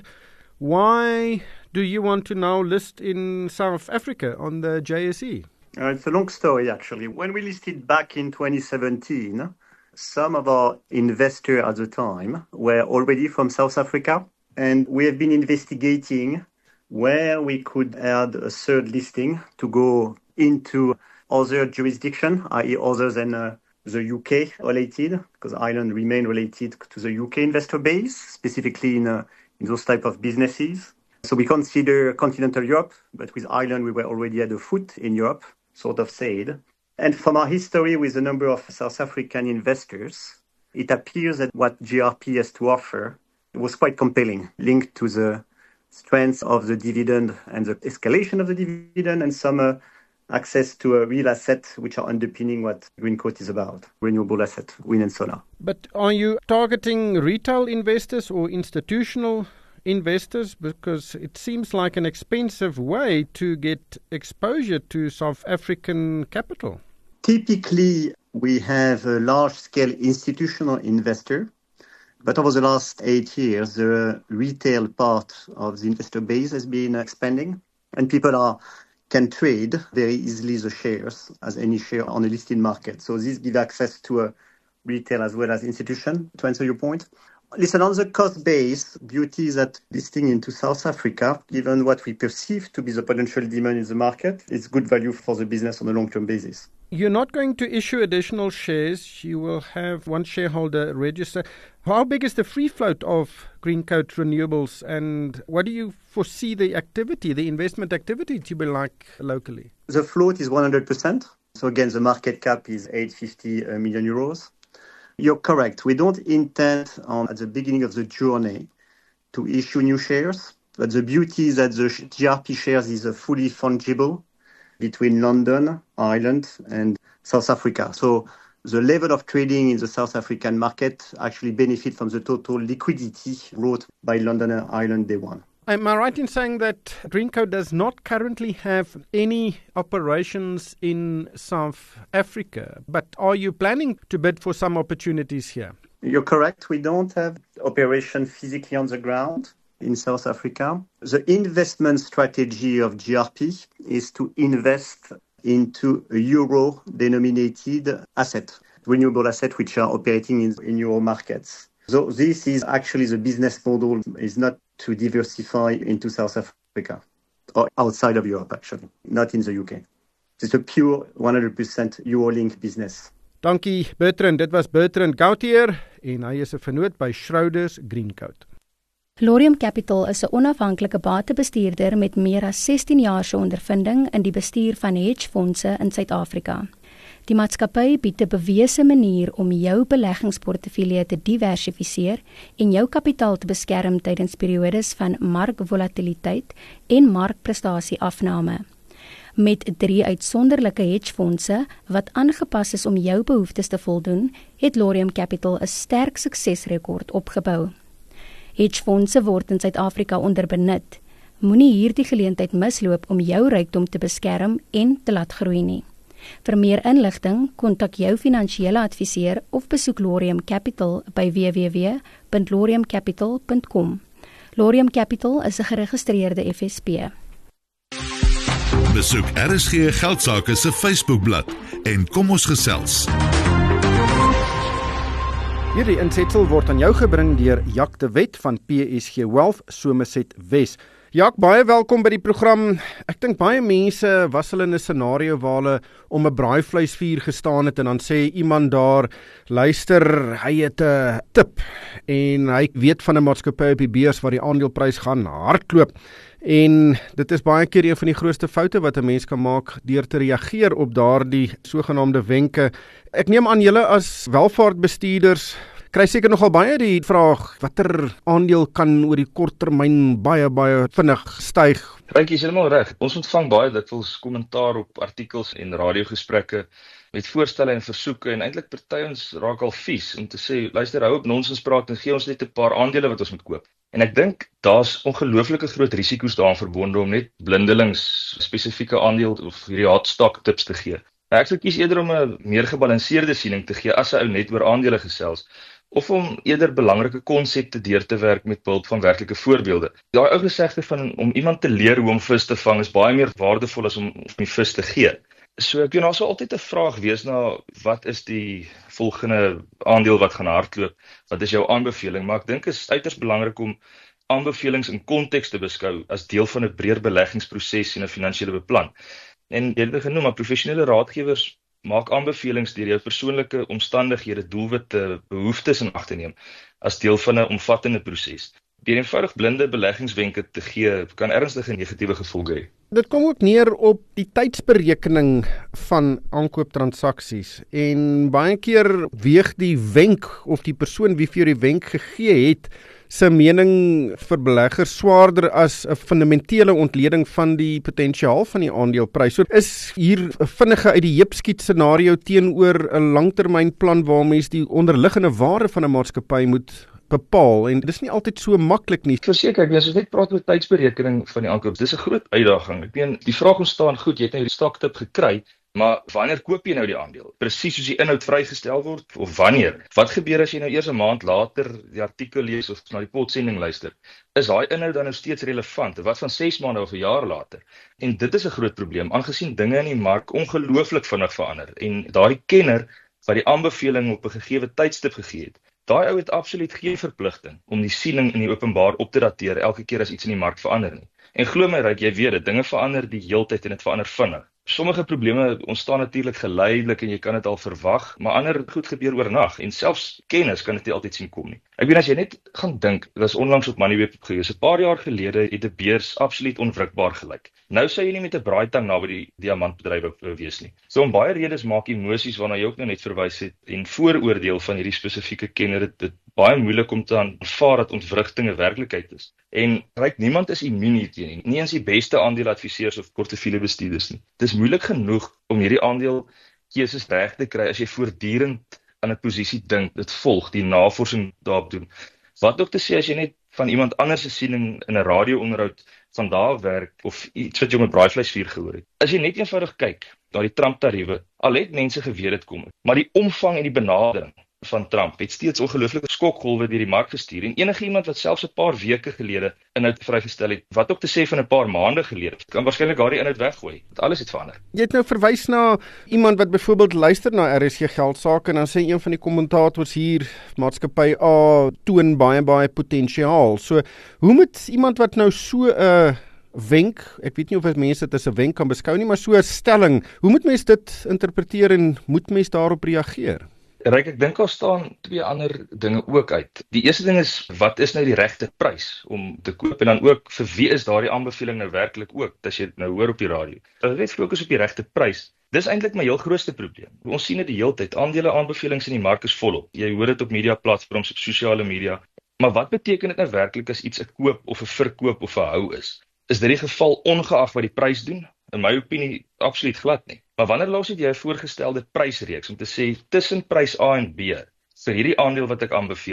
B: Why do you want to now list in South Africa on the J S E?
J: Uh, it's a long story, actually. When we listed back in twenty seventeen, some of our investors at the time were already from South Africa. And we have been investigating where we could add a third listing to go into other jurisdiction, that is other than uh, the U K related, because Ireland remain related to the U K investor base, specifically in, uh, in those type of businesses. So we consider continental Europe, but with Ireland we were already at a foot in Europe, sort of said. And from our history with a number of South African investors, it appears that what G R P has to offer was quite compelling, linked to the strength of the dividend and the escalation of the dividend and some uh, access to a real asset which are underpinning what Greencoat is about, renewable asset, wind and solar.
B: But are you targeting retail investors or institutional investors? Because it seems like an expensive way to get exposure to South African capital.
J: Typically, we have a large-scale institutional investor. But over the last eight years, the retail part of the investor base has been expanding, and people are can trade very easily the shares as any share on a listed market. So this gives access to a retail as well as institution, to answer your point. Listen, on the cost base, beauty is that listing into South Africa, given what we perceive to be the potential demand in the market, it's good value for the business on a long-term basis.
B: You're not going to issue additional shares. You will have one shareholder register. How big is the free float of Greencoat Renewables, and what do you foresee the activity, the investment activity to be like locally?
J: The float is one hundred percent. So again, the market cap is eight hundred fifty million euros. You're correct. We don't intend on, at the beginning of the journey, to issue new shares. But the beauty is that the G R P shares is fully fungible between London, Ireland, and South Africa. So the level of trading in the South African market actually benefit from the total liquidity brought by London and Ireland day one.
B: Am I right in saying that Greencoat does not currently have any operations in South Africa, but are you planning to bid for some opportunities here?
J: You're correct. We don't have operation physically on the ground in South Africa. The investment strategy of G R P is to invest into a euro-denominated asset, renewable asset which are operating in, in euro markets. So this is actually the business model is not to diversify into South Africa or outside of Europe, actually, not in the U K. It's a pure one hundred percent Eurolink business.
B: Dankie Bertrand. Dit was Bertrand Gautier en hy is 'n vennoot by Schroders Greencoat.
K: Laurium Capital is 'n onafhanklike batebestuurder met meer as sestien jaar se ondervinding in die bestuur van hedgefondse in Suid-Afrika. Die maatskappy bied 'n bewese manier om jou beleggingsportefeulje te diversifiseer en jou kapitaal te beskerm tydens periodes van markvolatiliteit en markprestatieafname. Met drie uitsonderlike hedgefondse wat aangepas is om jou behoeftes te voldoen, het Laurium Capital 'n sterk suksesrekord opgebou. Hedgefondse word in Suid-Afrika onderbenut, Moenie hierdie geleentheid misloop om jou rykdom te beskerm en te laat groei nie. Vir meer inligting, kontak jou finansiële adviseur of besoek Laurium Capital by w w w punt laurium capital punt com. Laurium Capital is 'n geregistreerde F S P.
A: Besoek R S G Geldsaake se Facebookblad en kom ons gesels.
B: Hierdie insetsel word aan jou gebring deur Jacques de Wet van P S G Wealth, Somerset Wes. Jacques, baie welkom by die program. Ek dink baie mense was hulle in 'n scenario waar hulle om 'n braaivleisvuur gestaan het en dan sê iemand daar, luister, hy het 'n tip en hy weet van 'n maatskappy op die beurs waar die aandeleprys gaan hardloop. En dit is baie keer een van die grootste foute wat 'n mens kan maak deur te reageer op daardie sogenaamde wenke. Ek neem aan julle as welvaartbestuurders kry seker nogal baie die vraag, watter aandeel kan oor die kort termyn baie baie vinnig styg?
L: Ryk, jy is heeltemal reg. Ons ontvang baie dikwels kommentaar op artikels en radiogesprekke met voorstelle en versoeke en eintlik party ons raak al vies om te sê, luister, hou op nonsens praat en gee ons net 'n paar aandele wat ons moet koop. En ek dink daar's ongelooflike groot risiko's daaraan verbonde om net blindelings spesifieke aandeel of hierdie hot stock tips te gee. Nou, ek sou kies eerder om 'n meer gebalanseerde siening te gee as 'n ou net oor aandele gesels, of om eerder belangrike konsepte deur te werk met behulp van werklike voorbeelde. Daai ou gesegde van om iemand te leer hoe om vis te vang is baie meer waardevol as om die vis te gee. So ek weet daar sal altyd 'n vraag wees na wat is die volgende aandeel wat gaan hardloop? Wat is jou aanbeveling? Maar ek dink dit is uiters belangrik om aanbevelings in konteks te beskou as deel van 'n breër beleggingsproses en 'n finansiële beplan. En jy het dit genoem, maar professionele raadgewers maak aanbevelings deur jou persoonlike omstandighede, doelwitte, behoeftes in ag te neem as deel van 'n omvattende proses. Deur eenvoudig blinde beleggingswenke te gee, kan ernstige negatiewe gevolge hê.
B: Dit kom ook neer op die tydsberekening van aankooptransaksies en baie keer weeg die wenk of die persoon wie vir jou die wenk gegee het se mening vir beleggers swaarder as 'n fundamentele ontleding van die potensiaal van die aandeleprys. So is hier 'n vinnige uit die heup skiet scenario teenoor 'n langtermynplan waar mens die onderliggende waarde van 'n maatskappy moet bepaal en dis nie altyd so maklik nie.
L: Verseker, ek weet as ons net praat oor tydsberekening van die aankoop, dis 'n groot uitdaging. Ek meen, die vraag ontstaan goed, jy het nou die stoktip gekry, maar wanneer koop jy nou die aandeel? Presies soos die inhoud vrygestel word of wanneer? Wat gebeur as jy nou eers 'n maand later die artikel lees of na die potsending luister? Is daai inhoud dan nou steeds relevant? Wat van ses maande of 'n jaar later? En dit is 'n groot probleem aangesien dinge in die mark ongelooflik vinnig verander en daardie kenner wat die aanbeveling op 'n gegeewe tydstip gegee het, daai ou het absoluut geen verpligting om die siening in die openbaar op te dateer elke keer as iets in die mark verander nie. En glo my, Ryk, jy weet dit, dinge verander die heeltyd en dit verander vinnig. Sommige probleme ontstaan natuurlik geleidelik en jy kan dit al verwag, maar ander goed gebeur oornag en selfs kennis kan dit nie altyd sien kom nie. Ek weet as jy net gaan dink, dit was onlangs op Moneyweb gewees, 'n paar jaar gelede het 'n beurs absoluut onwrikbaar gelyk. Nou sou jy nie met 'n braaitang naby die diamantbedryf wou wees nie. So om baie redes maak emosies waarna jy ook nou net verwys het en vooroordeel van hierdie spesifieke kenner dit, dit baie moeilik om te aanvaar dat ontwrigting 'n werklikheid is. En Ryk, niemand is immuun hierteen nie, nie eens die beste aandeeladviseurs of portefeuljebestuurders nie. Dis moeilik genoeg om hierdie aandeel keuses reg te kry as jy voortdurend aan 'n posisie dink, dit volg, die navorsing daarop doen. Wat ook te sê as jy net van iemand anders se siening in 'n radio-onderhoud van daar werk of iets wat jy met braaivleisvuur gehoor het. As jy net eenvoudig kyk na die Trump-tariewe, al het mense geweet dit kom, maar die omvang en die benadering van Trump het steeds ongelooflike skokgolwe deur die mark gestuur en enige iemand wat selfs 'n paar weke gelede inhoud vrygestel het, wat ook te sê van 'n paar maande gelede, kan waarskynlik daardie inhoud weggooi. Want alles het verander.
B: Jy het nou verwys na iemand wat byvoorbeeld luister na R S G Geldsaake en dan sê een van die kommentators hier, maatskappy A toon baie baie potensiaal. So, hoe moet iemand wat nou so 'n uh, wenk, ek weet nie of mense dit as 'n wenk kan beskou nie, maar so 'n stelling, hoe moet mens dit interpreteer en moet mens daarop reageer?
L: Ryk, ek dink daar staan twee ander dinge ook uit. Die eerste ding is, wat is nou die regte prys om te koop? En dan ook, vir wie is daardie aanbeveling nou werklik ook, as jy dit nou hoor op die radio? As jy net fokus op die regte prys, dis eintlik my heel grootste probleem. Ons sien dit die hele tyd, aandele aanbevelings in die mark is volop. Jy hoor dit op media platforms, op sosiale media. Maar wat beteken dit nou werklik as iets 'n koop of 'n verkoop of 'n hou is? Is dit die geval ongeag wat die prys doen? In my opinie, absoluut glad nie. Maar wanneer laas het jy 'n voorgestelde prysreeks om te sê tussen prys A en B vir hierdie aandeel wat ek aanbeveel,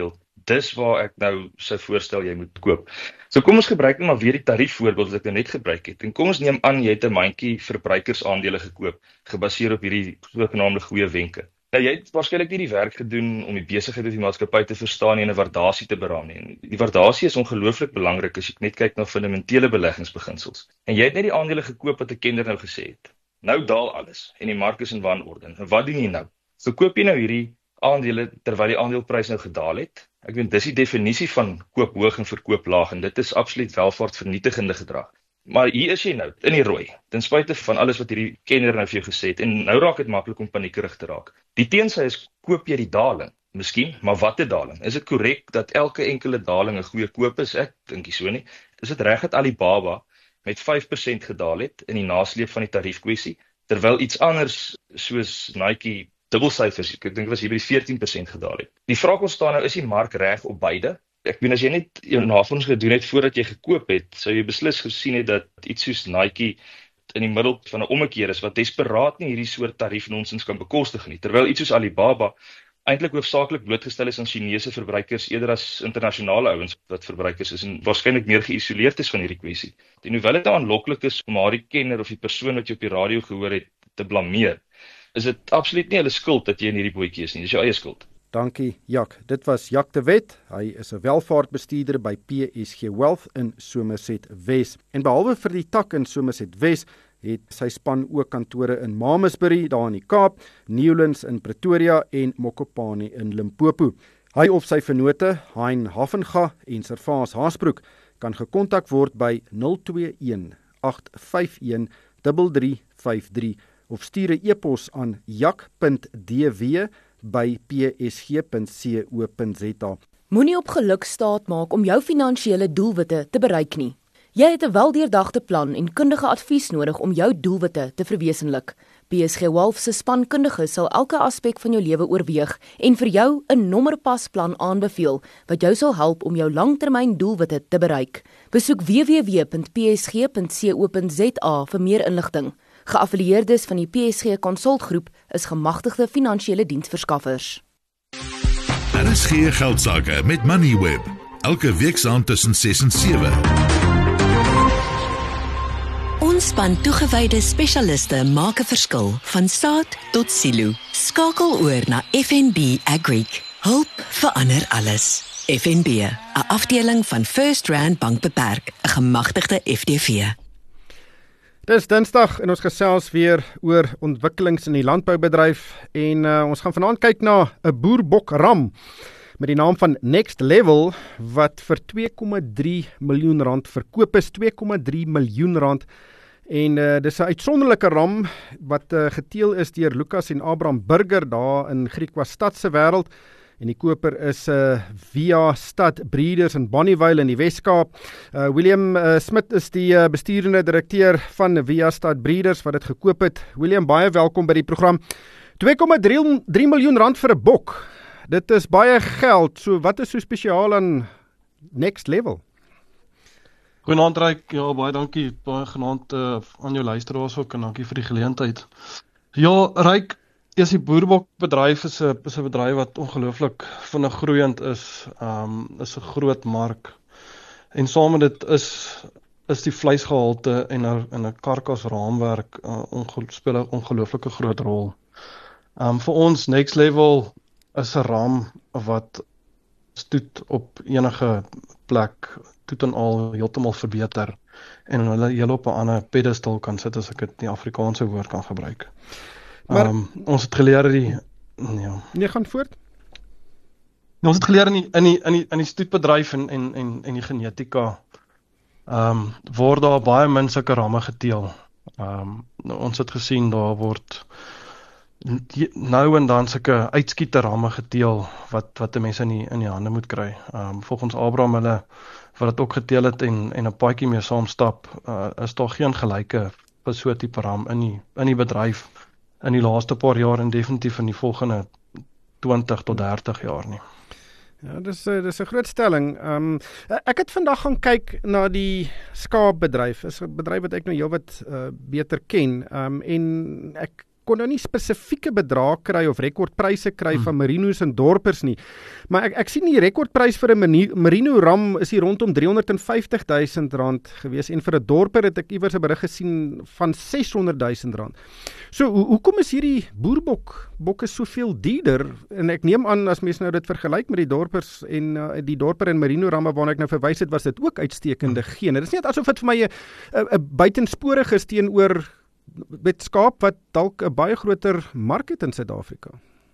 L: dis waar ek nou sou voorstel jy moet koop. So kom ons gebruik net maar weer die tariefvoorbeeld wat ek nou net gebruik het. En kom ons neem aan jy het 'n mandjie verbruikersaandele gekoop, gebaseer op hierdie sogenaamde goeie wenke. Nou jy het waarskynlik nie die werk gedoen om die besigheid of die maatskappy te verstaan en 'n waardasie te beraam nie. Die waardasie is ongelooflik belangrik as jy net kyk na fundamentele beleggingsbeginsels. En jy het net die aandele gekoop wat 'n kenner nou gesê het. Nou daal alles en die mark is in wanorde. En wat doen jy nou? So koop jy nou hierdie aandele terwyl die aandeleprys nou gedaal het. Ek weet dis die definisie van koop hoog en verkoop laag en dit is absoluut welvaartvernietigende gedrag. Maar hier is jy nou in die rooi, ten spyte van alles wat hierdie kenner nou vir jou gesê het en nou raak dit maklik om paniekerig te raak. Die teensy is koop jy die daling. Miskien, maar wat 'n daling? Is dit korrek dat elke enkele daling 'n goeie koop is? Ek dink nie so nie. Is dit reg dat Alibaba met vyf persent gedaal het in die nasleep van die tariefkwessie, terwyl iets anders soos Nike dubbelsyfers, ek dink dit was hier by die veertien persent gedaal het. Die vraag ontstaan nou, is die mark reg op beide? Ek bedoel as jy net jou navorsing gedoen het voordat jy gekoop het, sou jy beslis gesien het dat iets soos Nike in die middel van 'n ommekeer is wat desperaat nie hierdie soort tariefnonsens kan bekostig nie, terwyl iets soos Alibaba eintlik hoofsaaklik blootgestel is aan Chinese verbruikers eerder as internasionale ouens wat verbruikers is en waarskynlik meer geïsoleerd is van hierdie kwessie. En hoewel dit aanloklik is om daardie kenner of die persoon wat jy op die radio gehoor het te blameer, is dit absoluut nie hulle skuld dat jy in hierdie bootjie is nie, dis jou eie skuld.
B: Dankie, Jak. Dit was Jak de Wet. Hy is 'n welvaartbestuurder by P S G Wealth in Somerset Wes. En behalwe vir die tak in Somerset Wes, het sy span ook kantore in Mamasbury, daar in die Kaap, Newlands in Pretoria en Mokopane in Limpopo. Hy of sy vennote, Hein Havenga en Servaas Haasbroek, kan gekontak word by nul twee een agt vyf een drie drie vyf drie of stuur 'n e-pos aan jak punt d w by p s g punt co punt z a.
M: Moenie op geluk staat maak om jou finansiële doelwitte te bereik nie. Jy het 'n weldeurdagte plan en kundige advies nodig om jou doelwitte te verwesenlik. P S G Wealth se spankundiges sal elke aspek van jou lewe oorweeg en vir jou 'n nommerpasplan aanbeveel wat jou sal help om jou langtermyn doelwitte te bereik. Besoek w w w punt p s g punt co punt z a vir meer inligting. Geaffilieerdes van die P S G Konsultgroep is gemagtigde finansiële diensverskaffers.
A: R S G Geldsaake met Moneyweb, elke week saam tussen ses en sewe.
N: Ons span toegewyde spesialiste maak 'n verskil van saad tot silo. Skakel oor na F N B Agric. Hulp verander alles. F N B, 'n afdeling van First Rand Bank Beperk, 'n gemagtigde F D V.
B: Dis Dinsdag en ons gesels weer oor ontwikkelings in die landboubedryf en uh, ons gaan vanaand kyk na 'n boerbokram met die naam van Next Level wat vir twee komma drie miljoen rand verkoop is, twee komma drie miljoen rand. En uh, dis 'n uitsonderlike ram wat uh, geteel is deur Lucas en Abraham Burger daar in Griekwastad se wêreld. En die koper is uh, Via Stad Breeders in Bonnievale in die Wes-Kaap. Uh, William uh, Smit is die uh, besturende direkteur van Via Stad Breeders wat dit gekoop het. William, baie welkom by die program. twee komma drie miljoen rand vir 'n bok. Dit is baie geld. So wat is so spesiaal aan Next Level?
O: Goeienaand Ryk, ja baie dankie, baie genaamd uh, aan jou luisteraars ook en dankie vir die geleentheid. Ja, Ryk, eers die boerbokbedryf is 'n is 'n bedryf wat ongelooflik vinnig groeiend is, um, is 'n groot mark. En saam met dit is is die vleisgehalte en 'n en 'n karkasraamwerk uh, onge, speel 'n ongelooflike groot rol. Um, vir ons Next Level is 'n raam wat stoet op enige plek toet en al heeltemal verbeter en hulle heel op 'n ander pedestal kan sit as ek dit in die Afrikaanse woord kan gebruik. Maar um, ons het geleer die ja.
B: Nee, gaan voort.
O: Ons het geleer in die in die in die in die stoetbedryf en en en en die genetika ehm um, word daar baie min sulke ramme geteel. Ehm um, ons het gesien daar word nou en dan sulke uitskieter ramme geteel wat wat mense in die in die hande moet kry. Ehm um, volgens Abraham hulle wat dit ook geteel het en en 'n paadjie mee saamstap, uh, is daar geen gelyke vir so 'n tipe ram in die in die bedryf in die laaste paar jaar en definitief in die volgende twintig tot dertig jaar nie.
B: Ja, dis dis 'n groot stelling. Um, ek het vandag gaan kyk na die skaapbedryf. Is 'n bedryf wat ek nou heelwat uh, beter ken. Um, en ek kon nou nie spesifieke bedrae kry of rekordpryse kry
O: Hmm.
B: van merinos en dorpers nie. Maar ek ek sien die rekordprys vir 'n meni- merino ram is hier rondom driehonderd en vyftig duisend rand gewees en vir 'n dorper het ek iewers 'n berig gesien van seshonderd duisend rand. So ho hoekom is hierdie boerbok bokke soveel duurder? En ek neem aan as mens nou dit vergelyk met die dorpers en uh, die dorper en merino ramme waarna ek nou verwys het, was dit ook uitstekende gene. Dit is nie asof dit vir my 'n 'n buitensporig is teenoor met skaap wat dalk 'n baie groter mark het in Suid-Afrika.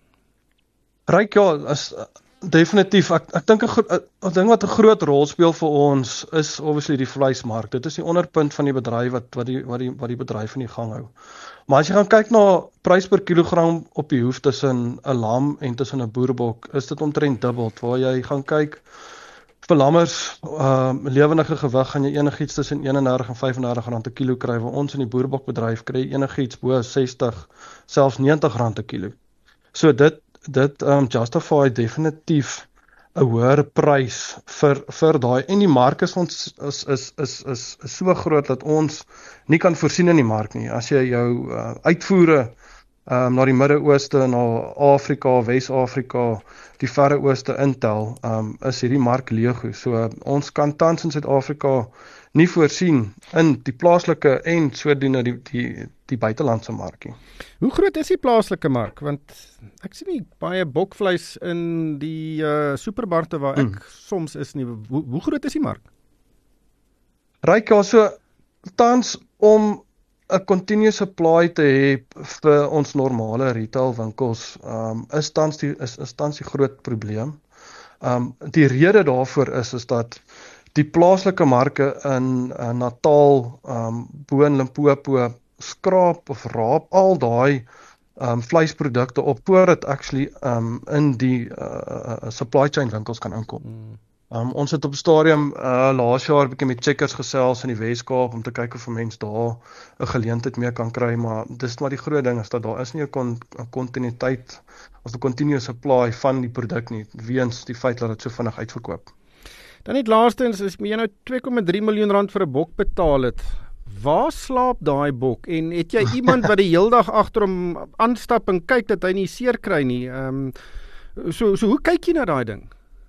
O: Ryk ja, is uh, definitief ek ek dink 'n gro- 'n ding wat 'n groot rol speel vir ons is obviously die vleismark. Dit is die onderpunt van die bedryf wat wat die wat die wat die bedryf in die gang hou. Maar as jy gaan kyk na prys per kilogram op die hoef tussen 'n lam en tussen 'n boerbok, is dit omtrent dubbel. Waar jy gaan kyk vir lammers, uh, lewendige gewig gaan jy enigiets tussen eenendertig en vyfendertig rand per kilo kry. Waar ons in die boerbokbedryf kry enigiets bo sestig, selfs negentig rand per kilo. So dit dit um, justify definitief 'n hoër prys vir vir daai en die mark is ons is is is is, is so groot dat ons nie kan voorsien in die mark nie. As jy jou uh, uitvoere um, na die Midde-Ooste, na Afrika, Wes-Afrika, die Verre Ooste intel, um, is hierdie mark legio. So uh, ons kan tans in Suid-Afrika nie voorsien in die plaaslike en sodoende die die die buitelandse markie.
B: Hoe groot is die plaaslike mark? Want ek sien nie baie bokvleis in die uh, supermarkte waar ek mm. soms is nie. Hoe, hoe groot is die mark?
O: Ryk ja, so tans om 'n continuous supply te hê vir ons normale retail winkels, um, is tans die is, is tans die groot probleem. Um, die rede daarvoor is is dat die plaaslike marke in, in Natal, um, bo in Limpopo skraap of raap al daai um, vleisprodukte op voordat actually um, in die uh, supply chain winkels kan inkom. Mm. Um, ons het op stadium uh, laas jaar 'n bietjie met Checkers gesels in die Wes-Kaap om te kyk of 'n mens daar 'n geleentheid mee kan kry, maar dis maar die groot ding is dat daar is nie 'n kon, kontinuïteit of 'n continuous supply van die produk nie, weens die feit dat dit so vinnig uitverkoop.
B: Dan net laastens, as jy nou twee komma drie miljoen rand vir 'n bok betaal het, waar slaap daai bok? En het jy iemand wat die heeldag agter hom aanstap en kyk dat hy nie seer kry nie? Ehm um, so so hoe kyk jy na daai ding?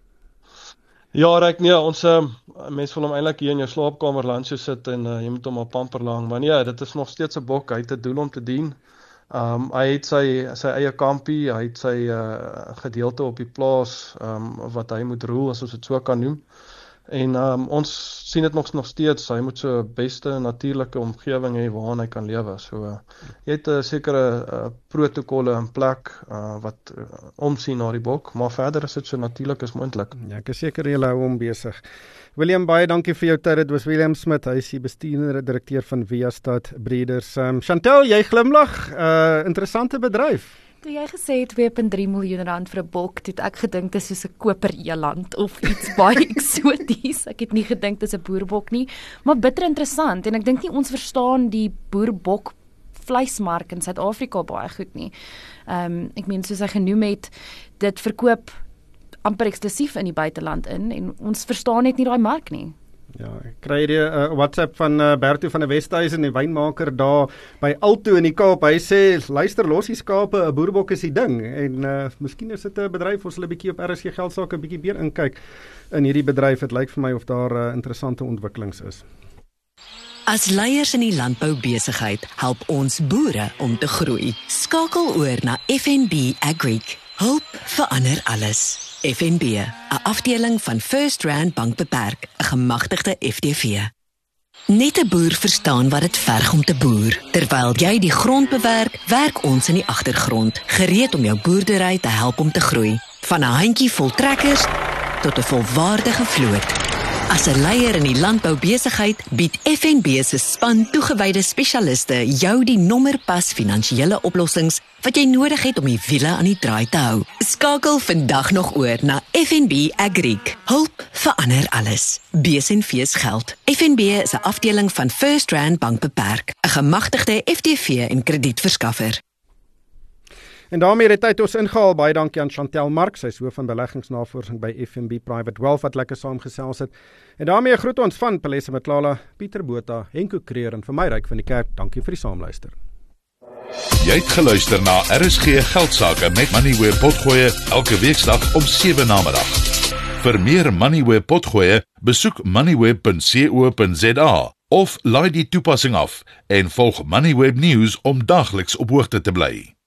O: Ja, Ryk, nee, ons uh, mense wil hom eintlik hier in jou slaapkamer langs sit en uh, jy moet hom op pamper lang, maar nee, dit is nog steeds 'n bok, hy het 'n doel om te dien. Um, hy het sy sy eie kampie, hy het sy uh, gedeelte op die plaas um, wat hy moet roel, as ons dit so kan noem. En um, ons sien dit nog nog steeds, hy moet so 'n beste natuurlike omgewing hê waarin hy kan lewe. So uh, jy het 'n uh, sekere uh, protokolle in plek uh, wat uh, omsien na die bok, maar verder is dit so natuurlik as moontlik.
B: Ja, ek is seker jy hou hom besig. William, baie dankie vir jou tyd. Dit was William Smit, hy is die bestuurende direkteur van Viastad Breeders. Um, Chantel, jy glimlag, uh, interessante bedryf.
D: Toe jy gesê het twee komma drie miljoen rand vir 'n bok, het ek gedink dit is soos 'n koper-eland of iets baie eksoties. Ek het nie gedink dit is 'n boerbok nie, maar bitter interessant en ek dink nie ons verstaan die boerbok vleismark in Suid-Afrika baie goed nie. Ehm um, ek meen soos hy genoem het, dit verkoop amper eksklusief in die buiteland in en ons verstaan net nie daai mark nie.
B: Ja, ek kry die uh, WhatsApp van uh, Berto van die Westhuizen, die wynmaker daar by Alto in die Kaap. Hy sê, luister, los die skape, 'n boerbok is die ding. En uh, miskien is dit 'n bedryf, ons sal 'n bietjie op R S G Geldsaake 'n bietjie meer inkyk in hierdie bedryf. Dit lyk vir my of daar uh, interessante ontwikkelings is.
N: As leiers in die landboubesigheid help ons boere om te groei. Skakel oor na F N B Agric. Hulp verander alles. F N B, 'n afdeling van First Rand Bank Beperk, 'n gemagtigde F D V. Net 'n boer verstaan wat dit verg om te boer. Terwyl jy die grond bewerk, werk ons in die agtergrond, gereed om jou boerdery te help om te groei. Van 'n handjie vol trekkers tot 'n volwaardige vloot. As 'n leier in die landboubesigheid bied F N B se span toegewyde spesialiste jou die nommerpas finansiële oplossings wat jy nodig het om die wiele aan die draai te hou. Skakel vandag nog oor na F N B Agric. Hulp verander alles. B S en V's geld. F N B is 'n afdeling van First Rand Bank Beperk, 'n gemagtigde F D V en kredietverskaffer.
B: En daarmee het tyd ons ingehaal. Baie dankie aan Chantel Mark, sy is hoof van beleggingsnavorsing by F N B Private Wealth wat lekker saamgesels het. En daarmee groet ons van Palesa Matlala, Pieter Botha, Henko Kreer en vir my Ryk van die Kerk. Dankie vir die saamluister.
A: Jy het geluister na R S G Geldsaake met Moneyweb Potgoe elke weeksdag om sewe namiddag. Vir meer Moneyweb Potgoe, besoek moneyweb punt co punt za of laai die toepassing af en volg Moneyweb News om dagliks op hoogte te bly.